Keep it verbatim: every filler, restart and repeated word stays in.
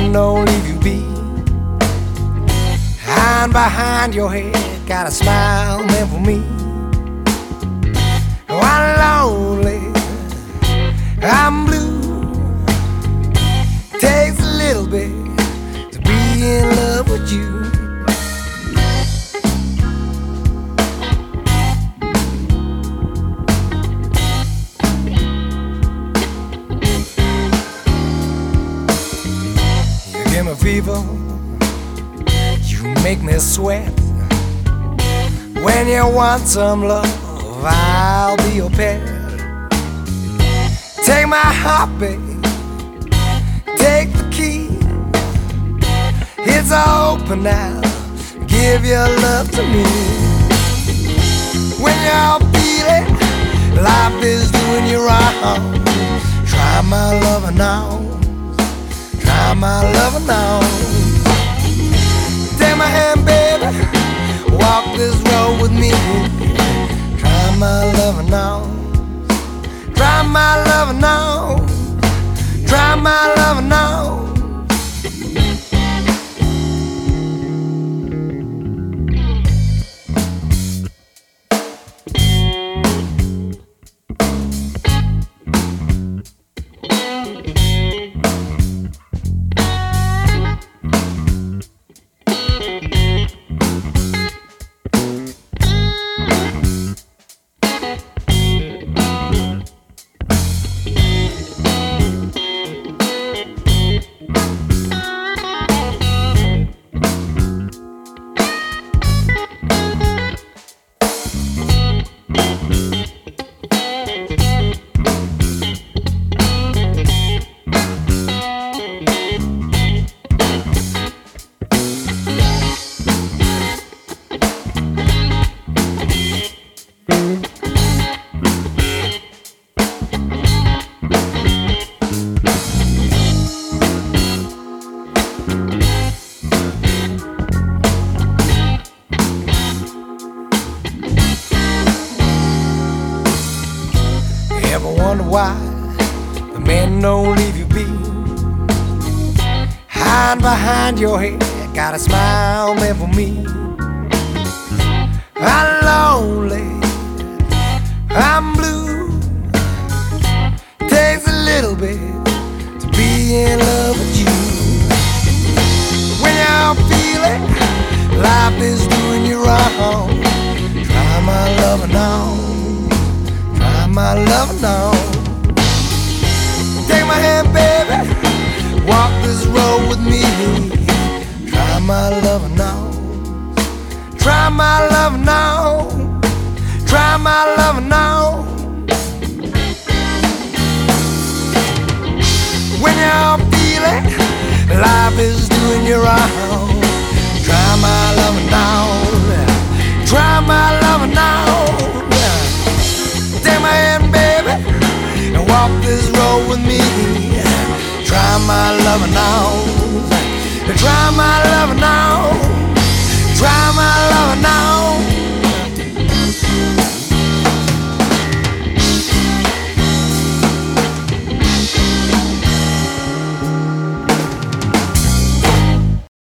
man don't leave you be. Hide behind your head, got a smile meant for me. Oh, I'm lonely, I'm blue. Takes a little bit to be in love with you. You give me fever, you make me sweat. When you want some love, I'll be your pet. Take my heart, baby, take the key. It's open now, give your love to me. When you're feeling life is doing you wrong, try my loving now, try my loving now. Take my hand, baby, walk this road with me. Try my loving now, try my loving now, try my loving now. Ever wonder why the men don't leave you be? Hide behind your head, got a smile meant for me. I'm lonely, I'm blue. Takes a little bit to be in love with you. When you're feeling life is doing you wrong, try my loving now, try my loving now. Take my hand, baby, walk this road with me. Try my loving now, try my loving now, try my loving now. When you're feeling life is doing you wrong, try my loving now,